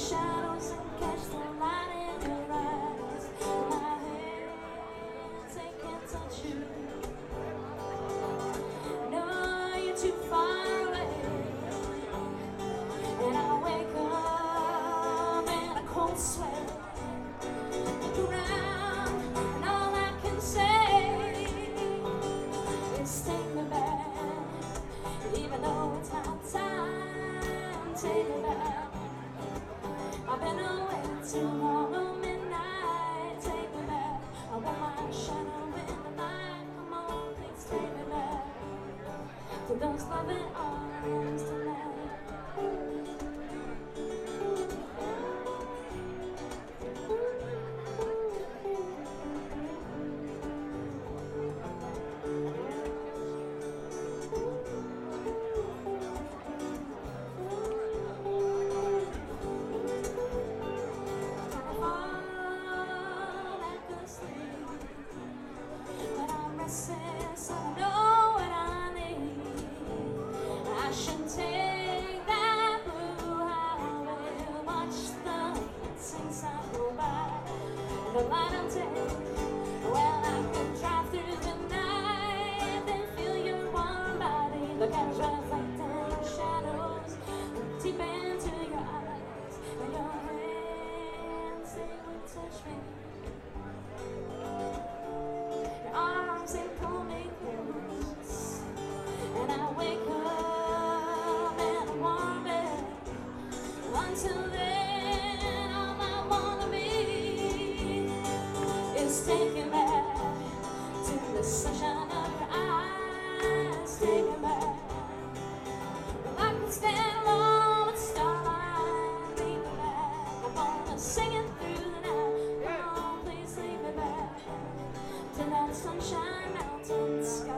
shadows and catch the light in your eyes. My hands, they can't touch you. No, you're too far away. And I wake up in a cold sweat. Look around, and all I can say is take me back. Even though it's not time, take me back. I've been away too long, oh midnight, take me back. I want my shadow in the night, come on, please take me back to those loving arms tonight. Since I know what I need, I should take that blue highway, watch the lights go by, the light on take. Well, I could drive through the night, then feel your warm body, look at us reflecting shadows deep into your eyes, and your hands, they would touch me. They pull me close, and I wake up in a warm bed. Until then, all I wanna be is taken back to the sunshine of your eyes. Taken back. I can stand alone with starlight, leave me back. I wanna sing it through the night. Come on, please leave me back to that sunshine. Sky.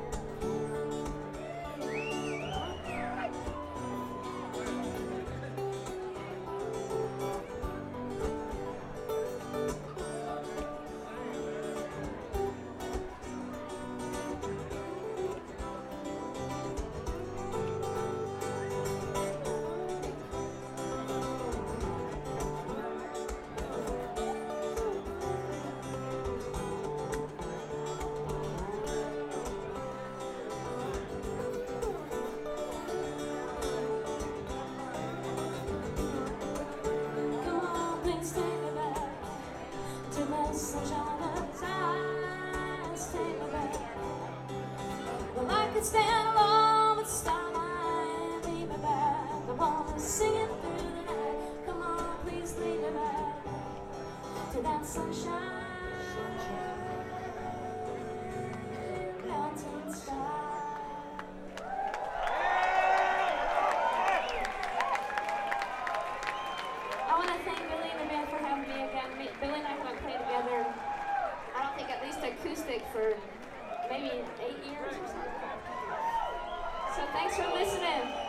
Sunshine of his eyes, take me back. Well, I could stand alone with starlight, leave me back. I wanna sing it through the night. Come on, please leave me back to that sunshine, mountain sky. I want to thank Billy and the band for having me again. Billy and I haven't played together, I don't think, at least acoustic, for maybe 8 years or something. So thanks for listening.